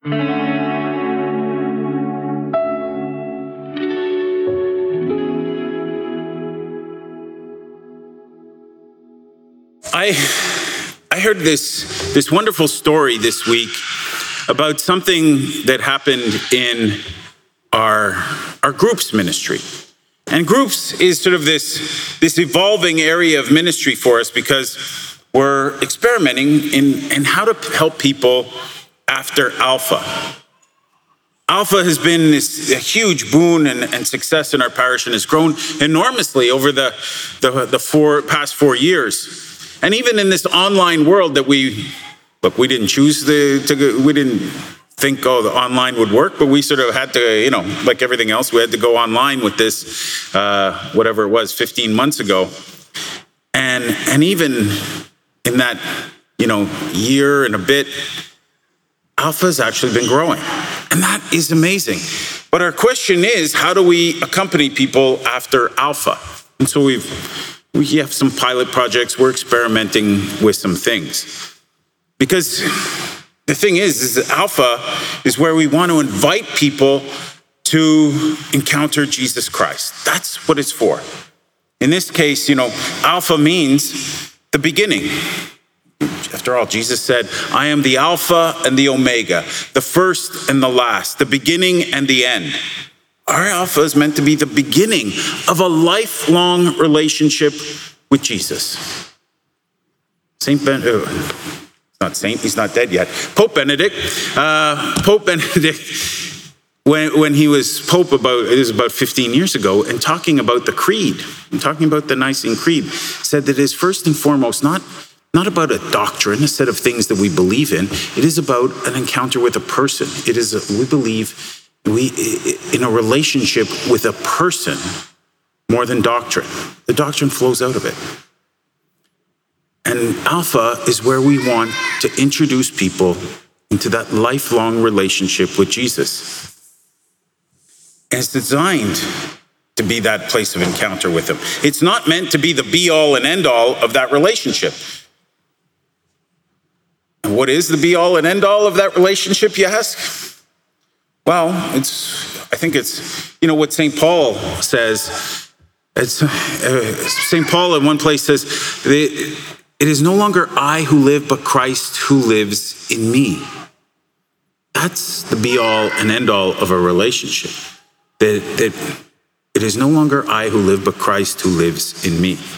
I heard this wonderful story this week about something that happened in our groups ministry. And groups is sort of this evolving area of ministry for us because we're experimenting in how to help people after Alpha. Alpha has been a huge boon and success in our parish and has grown enormously over the past 4 years. And even in this online world that we didn't choose we didn't think, the online would work, but we sort of had to, like everything else, we had to go online with this, whatever it was, 15 months ago. And even in that, year and a bit, Alpha's actually been growing. And that is amazing. But our question is, how do we accompany people after Alpha? And so we have some pilot projects. We're experimenting with some things. Because the thing is that Alpha is where we want to invite people to encounter Jesus Christ. That's what it's for. In this case, Alpha means the beginning. After all, Jesus said, I am the Alpha and the Omega, the first and the last, the beginning and the end. Our Alpha is meant to be the beginning of a lifelong relationship with Jesus. He's not dead yet. Pope Benedict, when he was Pope it was about 15 years ago, and talking about the Creed, and talking about the Nicene Creed, said that it is first and foremost not about a doctrine, a set of things that we believe in. It is about an encounter with a person. It is, we believe in a relationship with a person more than doctrine. The doctrine flows out of it. And Alpha is where we want to introduce people into that lifelong relationship with Jesus. And it's designed to be that place of encounter with him. It's not meant to be the be-all and end-all of that relationship. And what is the be-all and end-all of that relationship, you ask? Well, I think it's what St. Paul says. St. Paul in one place says, it is no longer I who live, but Christ who lives in me. That's the be-all and end-all of a relationship. That it is no longer I who live, but Christ who lives in me.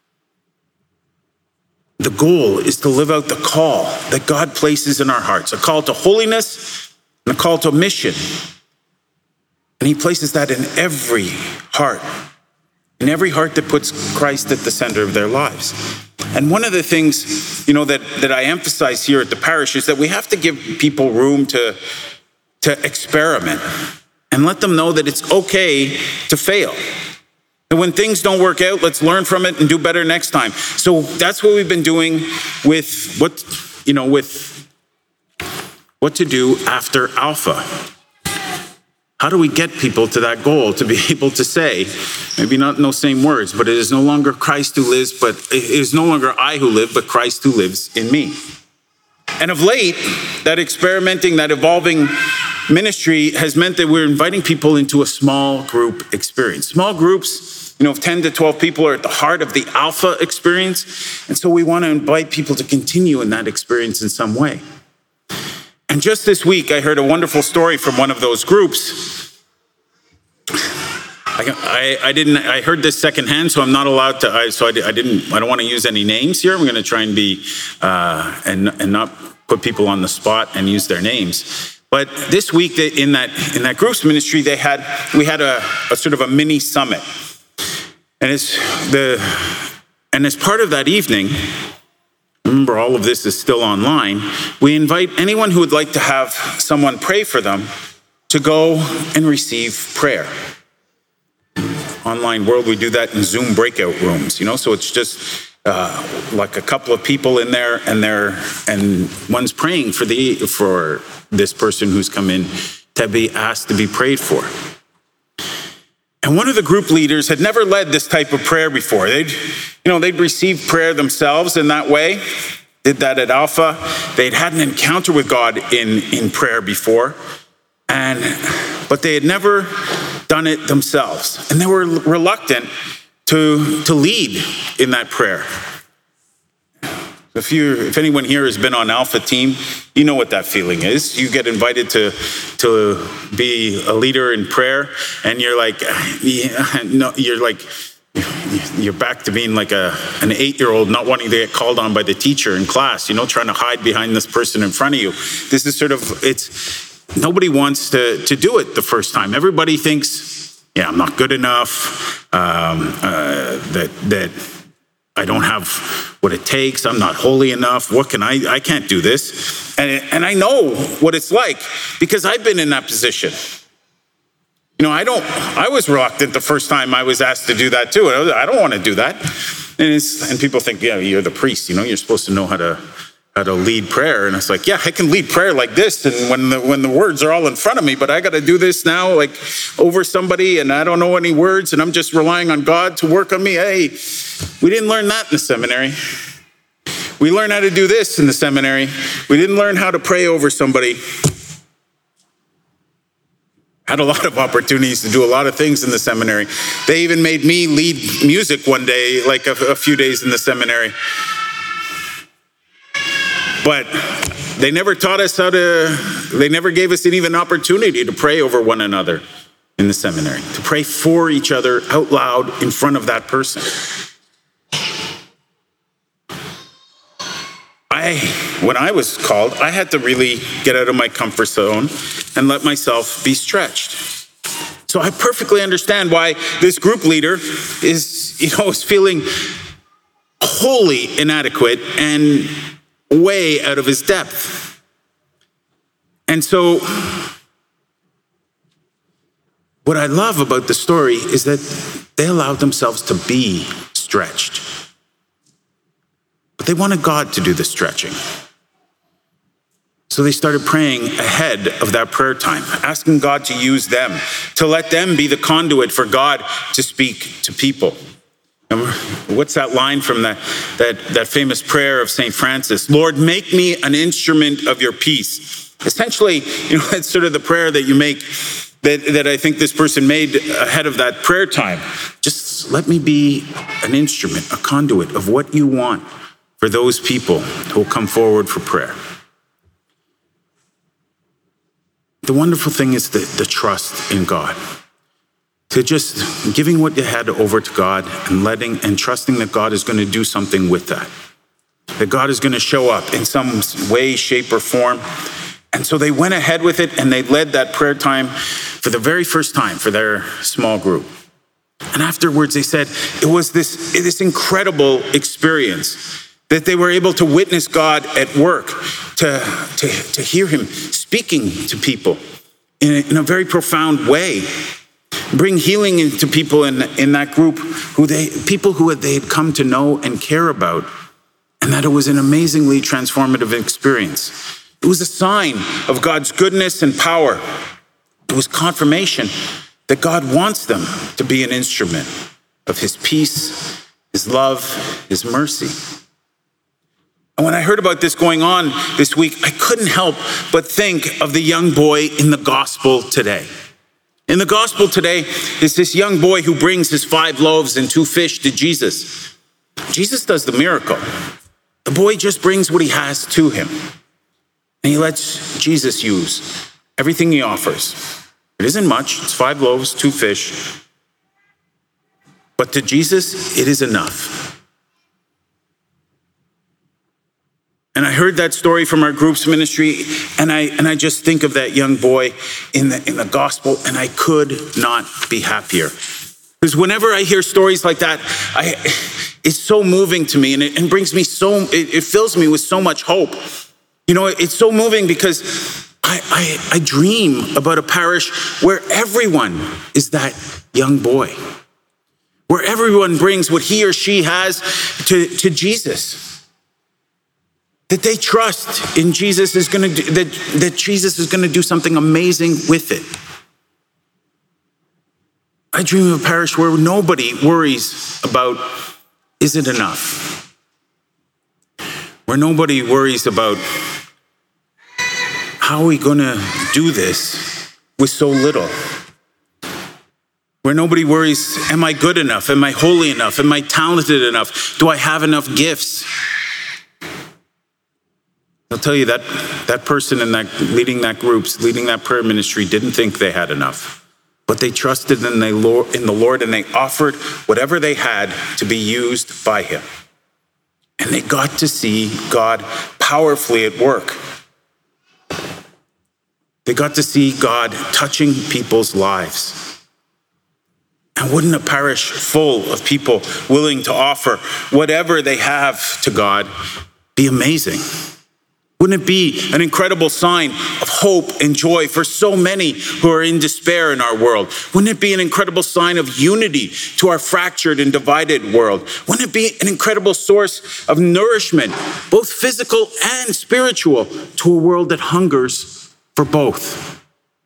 The goal is to live out the call that God places in our hearts, a call to holiness and a call to mission. And he places that in every heart that puts Christ at the center of their lives. And one of the things, that I emphasize here at the parish is that we have to give people room to experiment and let them know that it's okay to fail. And when things don't work out, let's learn from it and do better next time. So that's what we've been doing with what to do after Alpha. How do we get people to that goal, to be able to say, maybe not in those same words, but it is no longer Christ who lives, but it is no longer I who live, but Christ who lives in me. And of late, that experimenting, that evolving ministry has meant that we're inviting people into a small group experience. Small groups, of 10 to 12 people are at the heart of the Alpha experience. And so we want to invite people to continue in that experience in some way. And just this week, I heard a wonderful story from one of those groups. I heard this secondhand, so I'm not allowed to. I don't want to use any names here. I'm going to try and be and not put people on the spot and use their names. But this week, in that group's ministry, we had a sort of a mini summit, and as part of that evening. Remember, all of this is still online. We invite anyone who would like to have someone pray for them to go and receive prayer. Online world, we do that in Zoom breakout rooms, so it's just like a couple of people in there, and one's praying for this person who's come in to be asked to be prayed for. And one of the group leaders had never led this type of prayer before. They'd received prayer themselves in that way, did that at Alpha. They'd had an encounter with God in prayer before, but they had never done it themselves. And they were reluctant to lead in that prayer. If anyone here has been on Alpha team, you know what that feeling is. You get invited to be a leader in prayer, and you're like, you're back to being like an 8-year-old not wanting to get called on by the teacher in class, trying to hide behind this person in front of you. This is nobody wants to do it the first time. Everybody thinks, I'm not good enough, that I don't have what it takes. I'm not holy enough. What can I can't do this. And I know what it's like because I've been in that position. I was reluctant the first time I was asked to do that too. I don't want to do that. And people think, you're the priest, you're supposed to know how to lead prayer. And it's like, I can lead prayer like this. And when the words are all in front of me, but I got to do this now, like over somebody, and I don't know any words, and I'm just relying on God to work on me. Hey, we didn't learn that in the seminary. We learned how to do this in the seminary. We didn't learn how to pray over somebody. Had a lot of opportunities to do a lot of things in the seminary. They even made me lead music one day, like a few days in the seminary. But they never taught us they never gave us even an opportunity to pray over one another in the seminary, to pray for each other out loud in front of that person. When I was called, I had to really get out of my comfort zone and let myself be stretched. So I perfectly understand why this group leader is feeling wholly inadequate and way out of his depth. And so what I love about the story is that they allowed themselves to be stretched. But they wanted God to do the stretching. So they started praying ahead of that prayer time, asking God to use them, to let them be the conduit for God to speak to people. And what's that line from that famous prayer of St. Francis? Lord, make me an instrument of your peace. Essentially, it's sort of the prayer that you make, that I think this person made ahead of that prayer time. Just let me be an instrument, a conduit of what you want for those people who will come forward for prayer. The wonderful thing is the trust in God. To just giving what you had over to God and trusting that God is going to do something with that. That God is going to show up in some way, shape, or form. And so they went ahead with it and they led that prayer time for the very first time for their small group. And afterwards they said it was this incredible experience that they were able to witness God at work, to hear him speaking to people in a very profound way, bring healing into people in that group who they had come to know and care about, and that it was an amazingly transformative experience. It was a sign of God's goodness and power. It was confirmation that God wants them to be an instrument of his peace, his love, his mercy. And when I heard about this going on this week, I couldn't help but think of the young boy in the gospel today. In the gospel today is this young boy who brings his 5 loaves and 2 fish to Jesus. Jesus does the miracle. The boy just brings what he has to him. And he lets Jesus use everything he offers. It isn't much. It's 5 loaves, 2 fish. But to Jesus, it is enough. And I heard that story from our group's ministry, and I just think of that young boy in the gospel, and I could not be happier. Because whenever I hear stories like that, it's so moving to me, and it brings me it fills me with so much hope. It's so moving because I dream about a parish where everyone is that young boy, where everyone brings what he or she has to Jesus. That they trust in Jesus is going to do, that Jesus is going to do something amazing with it. I dream of a parish where nobody worries about, is it enough? where nobody worries about how are we going to do this with so little, where nobody worries, am I good enough? Am I holy enough? Am I talented enough? Do I have enough gifts? I'll tell you that person leading that prayer ministry didn't think they had enough, but they trusted in the Lord, and they offered whatever they had to be used by him. And they got to see God powerfully at work. They got to see God touching people's lives. And wouldn't a parish full of people willing to offer whatever they have to God be amazing? Wouldn't it be an incredible sign of hope and joy for so many who are in despair in our world? Wouldn't it be an incredible sign of unity to our fractured and divided world? Wouldn't it be an incredible source of nourishment, both physical and spiritual, to a world that hungers for both?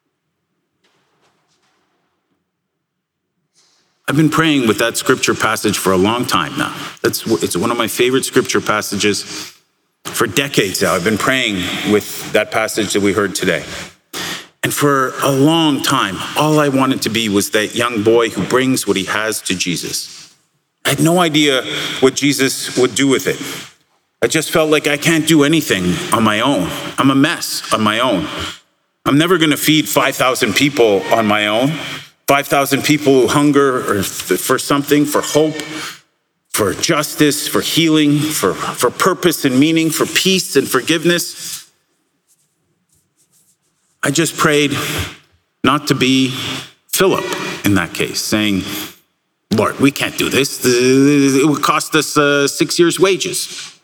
I've been praying with that scripture passage for a long time now. It's one of my favorite scripture passages. For decades now, I've been praying with that passage that we heard today. And for a long time, all I wanted to be was that young boy who brings what he has to Jesus. I had no idea what Jesus would do with it. I just felt like I can't do anything on my own. I'm a mess on my own. I'm never going to feed 5,000 people on my own. 5,000 people who hunger for something, for hope, for justice, for healing, for purpose and meaning, for peace and forgiveness. I just prayed not to be Philip in that case, saying, Lord, we can't do this. It would cost us 6 years' wages.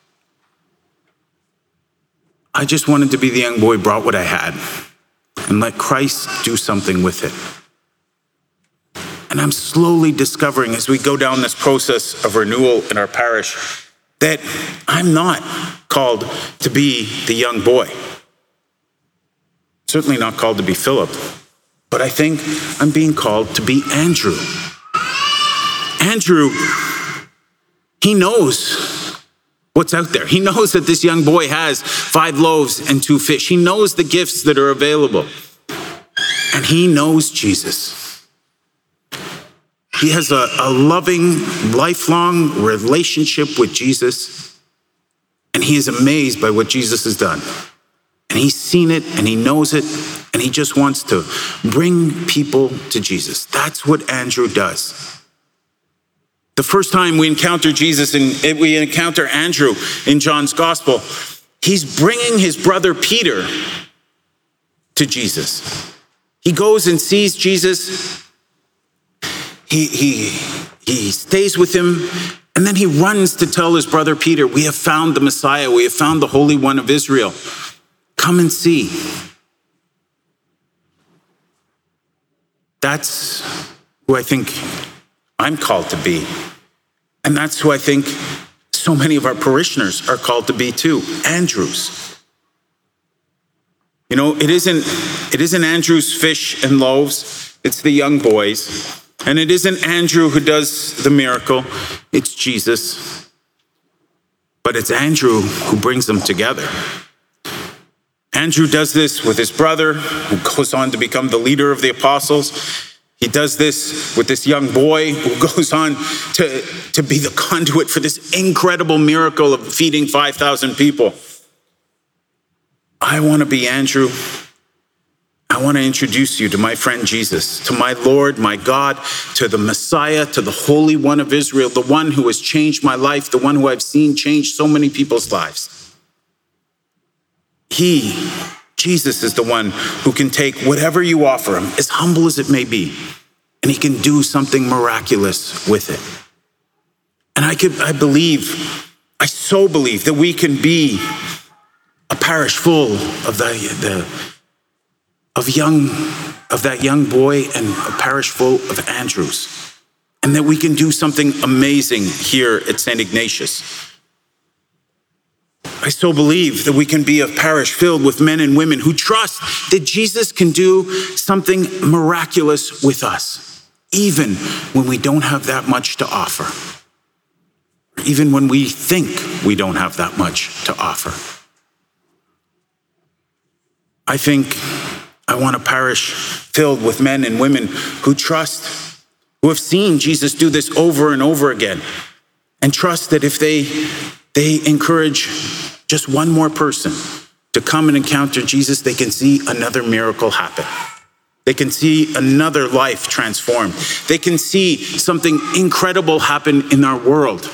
I just wanted to be the young boy who brought what I had and let Christ do something with it. And I'm slowly discovering as we go down this process of renewal in our parish that I'm not called to be the young boy. Certainly not called to be Philip, but I think I'm being called to be Andrew. Andrew, he knows what's out there. He knows that this young boy has 5 loaves and 2 fish. He knows the gifts that are available. And he knows Jesus. He has a loving, lifelong relationship with Jesus, and he is amazed by what Jesus has done. And he's seen it, and he knows it, and he just wants to bring people to Jesus. That's what Andrew does. The first time we encounter Jesus and we encounter Andrew in John's gospel, he's bringing his brother Peter to Jesus. He goes and sees Jesus. He stays with him, and then he runs to tell his brother Peter, we have found the Messiah. We have found the Holy One of Israel. Come and see. That's who I think I'm called to be. And that's who I think so many of our parishioners are called to be too, Andrews. You know, it isn't Andrew's fish and loaves, it's the young boys. And it isn't Andrew who does the miracle, it's Jesus. But it's Andrew who brings them together. Andrew does this with his brother, who goes on to become the leader of the apostles. He does this with this young boy who goes on to be the conduit for this incredible miracle of feeding 5,000 people. I want to be Andrew. I want to introduce you to my friend Jesus, to my Lord, my God, to the Messiah, to the Holy One of Israel, the one who has changed my life, the one who I've seen change so many people's lives. Jesus is the one who can take whatever you offer him, as humble as it may be, and he can do something miraculous with it. And I so believe that we can be a parish full of that young boy and a parish full of Andrews, and that we can do something amazing here at St. Ignatius. I so believe that we can be a parish filled with men and women who trust that Jesus can do something miraculous with us, even when we don't have that much to offer. even when we think we don't have that much to offer. I think I want a parish filled with men and women who trust, who have seen Jesus do this over and over again, and trust that if they encourage just one more person to come and encounter Jesus, they can see another miracle happen. They can see another life transformed. They can see something incredible happen in our world.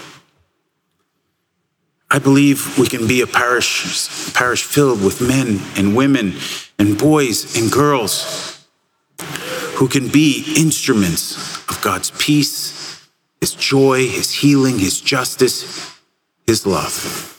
I believe we can be a parish filled with men and women and boys and girls who can be instruments of God's peace, his joy, his healing, his justice, his love.